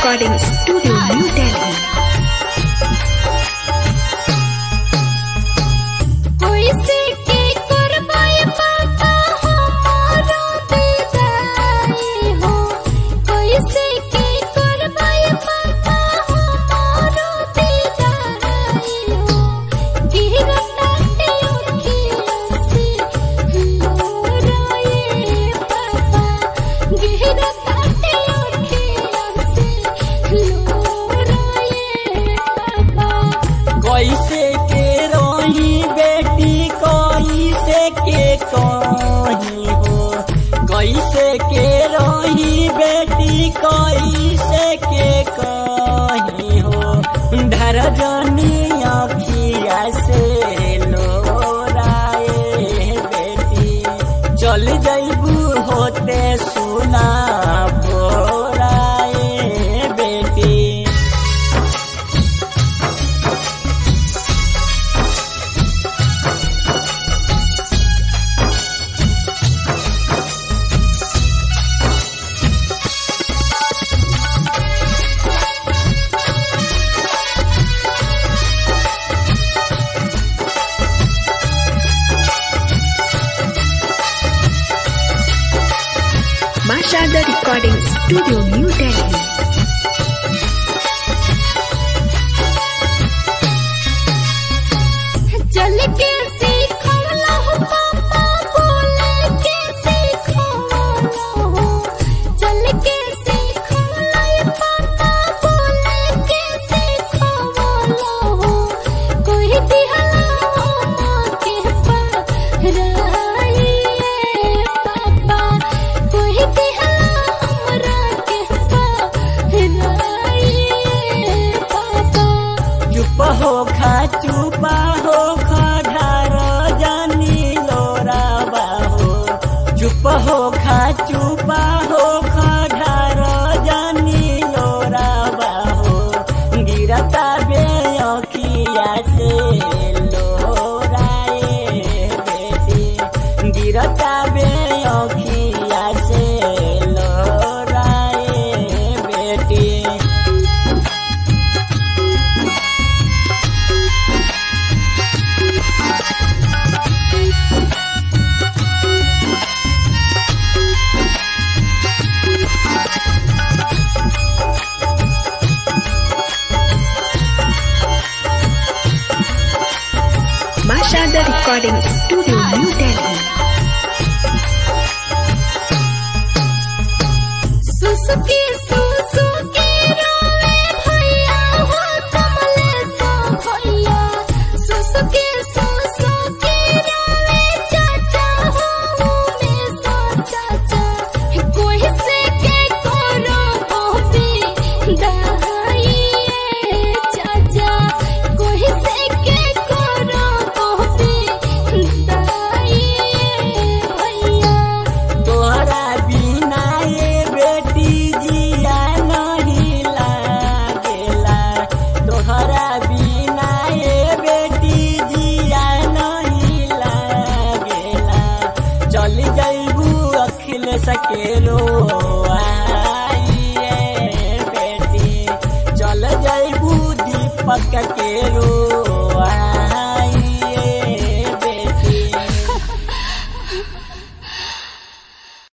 Recording Studio, New Delhi. कैसे के रोही बेटी कैसे के कही हो, कैसे के रोही बेटी कैसे के कही हो। ढर जनी अखिया से लोराए बेटी, चल जैबू होते सुना बोराए बेटी। Mashada Recording Studio, New Delhi. चल के सीखला हो पापा, बोले के सीखला हो। चल के सीखला पापा, बोले के सीखला हो। कोई दिहला माँ के पराई पापा, कोई दिहला हमरा के पराई पापा। चुप हो खा चुपा हो खा ढार जानी लोरा बाहो। चुप हो खा चुपा हो खा ढार जानी लोरा बाहो। गिरता बे अखिया से लोराए बेटी, गिरता बे अखिया से लोराए बेटी। Mashada Recording Studio, New Delhi. सुसुकी सुसुकी रोवे भैया हो कमलेशो भैया। सुसुकी सुसुकी रोवे चाचा हो उमेशो चाचा। कोई से के करो गोपी दाई चाचा, कोई से के करो गोपी दाई भैया। तोहरा बिना ये बेटी जिया नहीं लागेला। तोहरा बिना ये बेटी जिया नहीं लागेला। चल जैबू अखिल सकेलो आइए बेटी, चल जैबू दीपक केलो